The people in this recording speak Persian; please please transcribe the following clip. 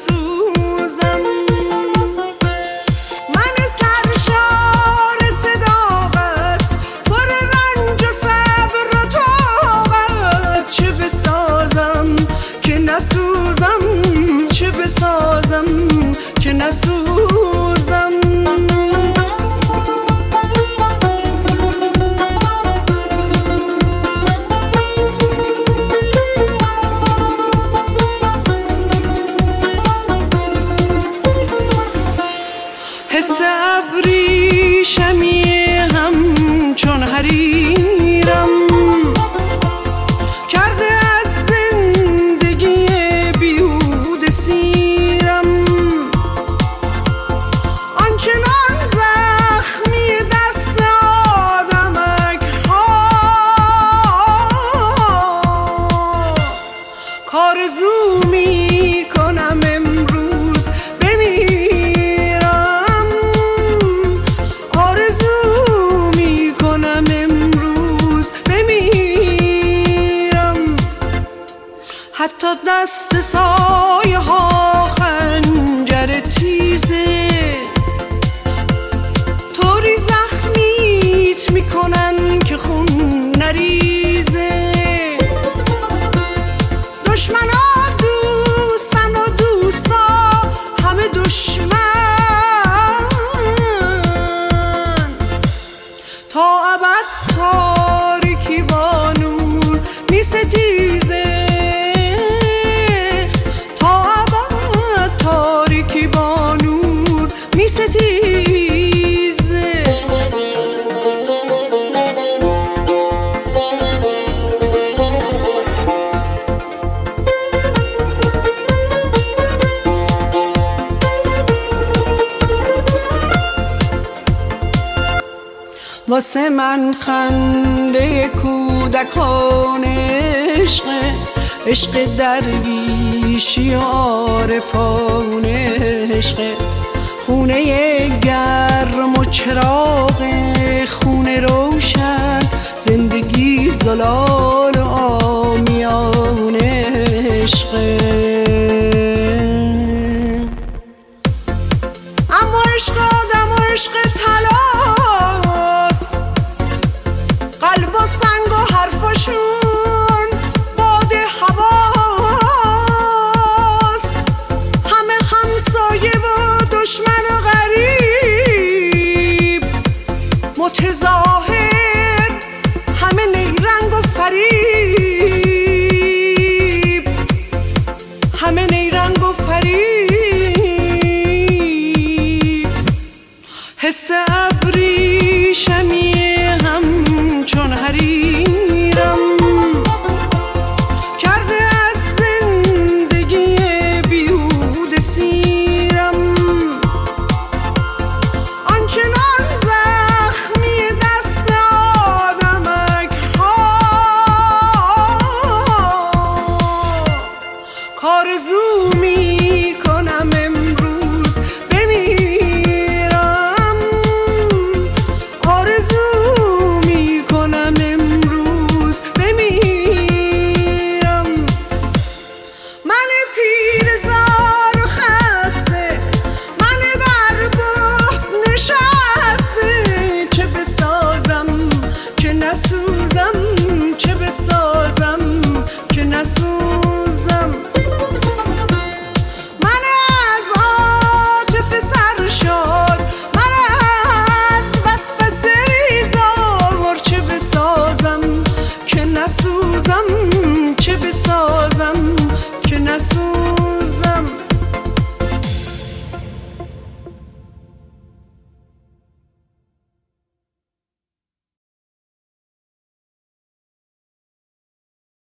نسوزم. من سرشار صداقت پر رنج و صبر و طاقت، چه بسازم که نسوزم، چه بسازم که نسوزم. حس ابریشمی همچون حریرم کرده از زندگی بیهوده سیرم. آنچنان زخمی دست آدمک خواه، کارزو می کنم امروز بمیرم، آرزو می کنم امروز بمیرم. حتی دست سایه ها خنجر تیزه، طوری زخمیت میکنن که خون نریزه. دشمنا دوستن و دوستا همه دشمن، تا ابد تاریکی با نور میستیزه، تا ابد تاریکی با نور میستیزه. واسه من خنده کودکان عشقه، عشق درویشی و عارفان عشقه. خونه گرم و چراغ خونه روشن، زندگی زلال و عامیان عشقه. اما عشق آدم و عشق طلاست، قلب و سنگ و حرفاشون باد هواست. همه همسایه و دشمن و غریب، متظاهر همه نیرنگ و فریب، همه نیرنگ و فریب. حس